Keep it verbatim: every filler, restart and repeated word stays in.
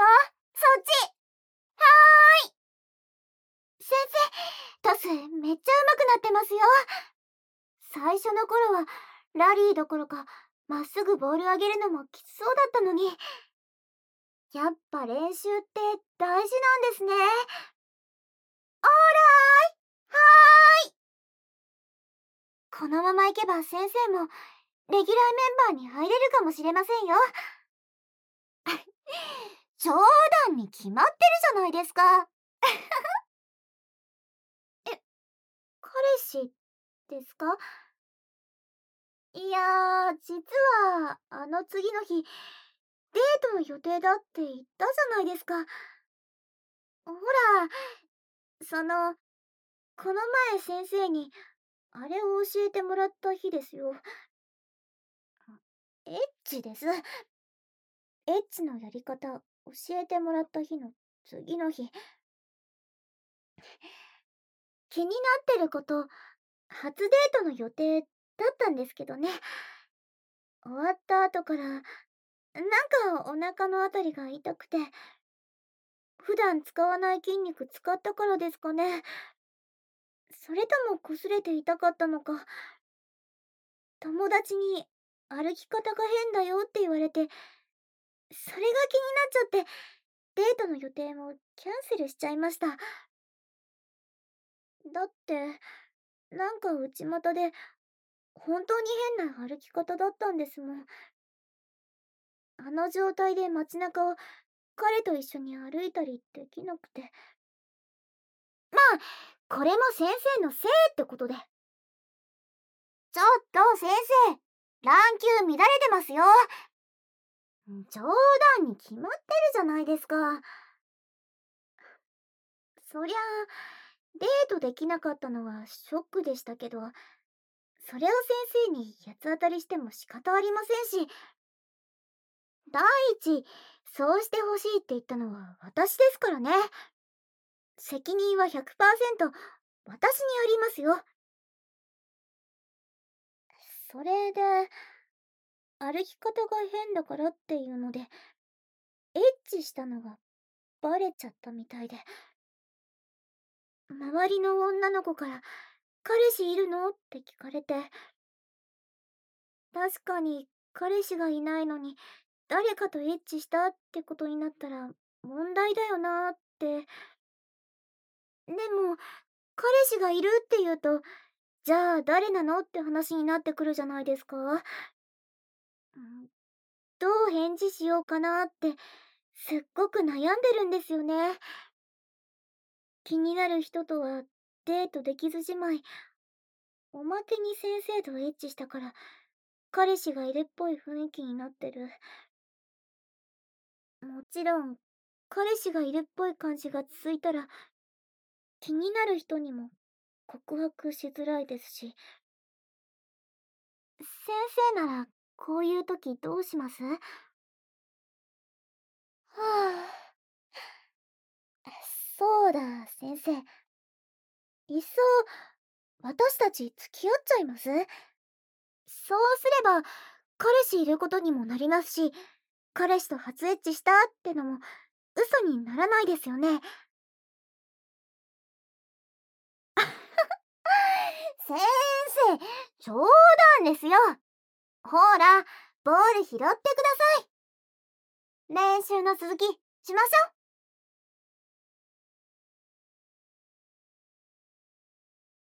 よ。そっち。はーい。先生、トスめっちゃ上手くなってますよ。最初の頃はラリーどころかまっすぐボール上げるのもきつそうだったのに、やっぱ練習って大事なんですね。オーライ。はーい。このままいけば先生もレギュラーメンバーに入れるかもしれませんよ。冗談に決まってるじゃないですか。え、彼氏ですか？いやー、実はあの次の日デートの予定だって言ったじゃないですか。ほら、その、この前先生にあれを教えてもらった日ですよ。エッチです。エッチのやり方教えてもらった日の次の日。気になってること、初デートの予定だったんですけどね。終わった後から、なんかお腹のあたりが痛くて、普段使わない筋肉使ったからですかね。それとも擦れて痛かったのか。友達に歩き方が変だよって言われて、それが気になっちゃって、デートの予定もキャンセルしちゃいました。だって、なんか内股で、本当に変な歩き方だったんですもん。あの状態で街中を彼と一緒に歩いたりできなくて。まあ、これも先生のせいってことで。ちょっと先生、乱球乱れてますよ。冗談に決まってるじゃないですか。そりゃあ、デートできなかったのはショックでしたけど、それを先生に八つ当たりしても仕方ありませんし、第一、そうしてほしいって言ったのは私ですからね。責任はひゃくパーセント私にありますよ。それで、歩き方が変だからっていうので、エッチしたのがバレちゃったみたいで。周りの女の子から「彼氏いるの？」って聞かれて、確かに彼氏がいないのに誰かとエッチしたってことになったら問題だよなーって。でも彼氏がいるって言うと、じゃあ誰なのって話になってくるじゃないですか。うん、どう返事しようかなってすっごく悩んでるんですよね。気になる人とはデートできずじまい、おまけに先生とエッチしたから彼氏がいるっぽい雰囲気になってる。もちろん彼氏がいるっぽい感じが続いたら気になる人にも告白しづらいですし。先生ならこういう時どうします？はあ、そうだ先生、いっそ私たち付き合っちゃいます？そうすれば彼氏いることにもなりますし、彼氏と初エッチしたってのも嘘にならないですよね。先生、冗談ですよ。ほら、ボール拾ってください。練習の続きしましょう。